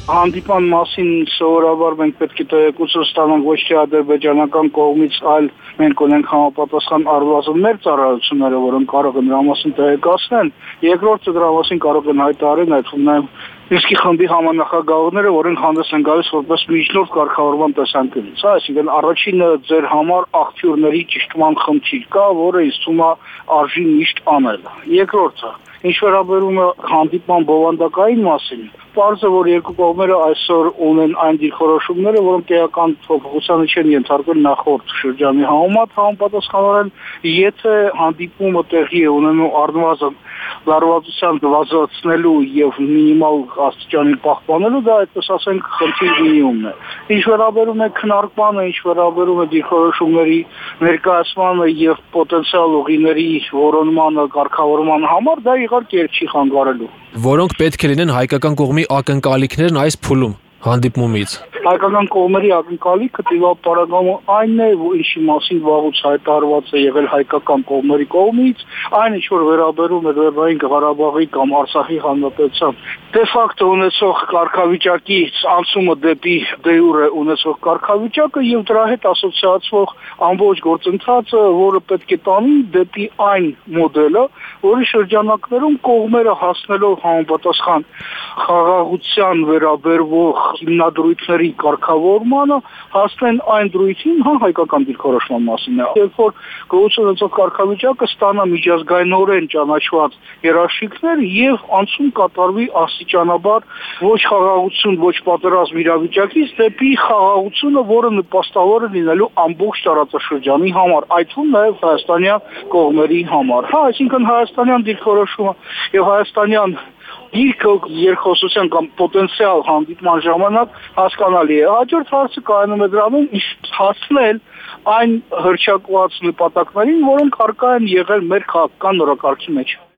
Հանդիպան մասին սովորաբար մենք պետք է տեղեկություն ստանանք ոչ թե ադրբեջանական կողմից, այլ մենք ունենք համապատասխան առնվազն մեր ծառայությունները, որոնք կարող են դրա մասին տեղեկացնել։ Երկրորդը դրա մասին կարող են հայտարարել այդ նաև Իսկի խմբի համանախագահողները, որոնք հանդես են գալիս որպես միջնորդ կարգավորման տեսանկյունից։ Այսինքն առաջինը ձեր համար աղբյուրների ճշտման խնդիր կա, որը ինձ թվում է արժի միշտ անել։ Երկրորդը, ինչ վերաբերում է հանդիպման բովանդակային մասին, պարզ է, որ երկու կողմերը այսօր ունեն այն դիրքորոշումները, որոնք էական փոփոխությանը չեն ենթարկվել նախորդ շրջանի համեմատ համապատասխանորեն, եթե հանդիպումը տեղի է ունենում առնվազն լարվածության նվազեցնելու եւ մինիմալ աստիճանի պահպանելու, դա այդպես ասենք խնդիր մինիմումն է։ Ինչ վերաբերում է քննարկմանը, ինչ վերաբերում է դիրքորոշումների ներկայացմանը եւ պոտենցիալ ուղիների որոնմանը, կարգավորման համար, դա իհարկե չի խանգարելու։ Որոնք պետք է լինեն հայկական կողմի ակնկալիքներն այս փուլում հանդիպումից։ Հայկական կողմերի ակնկալիքը տիվապարագամը այնն է, ինչի մասին վաղուց հայտարարված է եղել հայկական կողմերի կողմից, այն ինչ որ վերաբերում է Լեռնային Ղարաբաղի կամ Արցախի հանրապետության դե ֆակտո ունեցող կարգավիճակի անցումը դեպի դե յուրե ունեցող կարգավիճակը եւ դրա հետ ասոցիացվող ամբողջ գործընթացը, որը պետք է տանի դեպի այն մոդելը, որի շրջանակներում կողմերը հասնելով համապատասխան խաղաղության վերաբերվող հիմնադրույթների կարգավորմանը հասնեն այն դրույթին, հայկական դիրքորոշման մասին է, երբ որ գոյություն ունեցող կարգավիճակը ստանա միջազգայինորեն ճանաչված երաշխիքներ եւ անցում կատարվի աստիճանաբար ոչ խաղաղություն, ոչ պատերազմ իրավիճակից դեպի խաղաղությունը, որը նպաստավոր է լինելու ամբողջ տարածաշրջանի համար, այդ թվում նաեւ հայաստանյան կողմերի համար։ Այսինքն հայաստանյան դիրքորոշումը եւ հայաստանյան դիրքը երկխոսության կամ պոտենցիալ հանդիպման ժամանակ հասկանալի է։ Հաջորդ հարցը կայանում է դրանում, ինչ հասնել այն հռչակված նպատակներին, որոնք առկա են եղել մեր քաղաքական նորակարգի մեջ։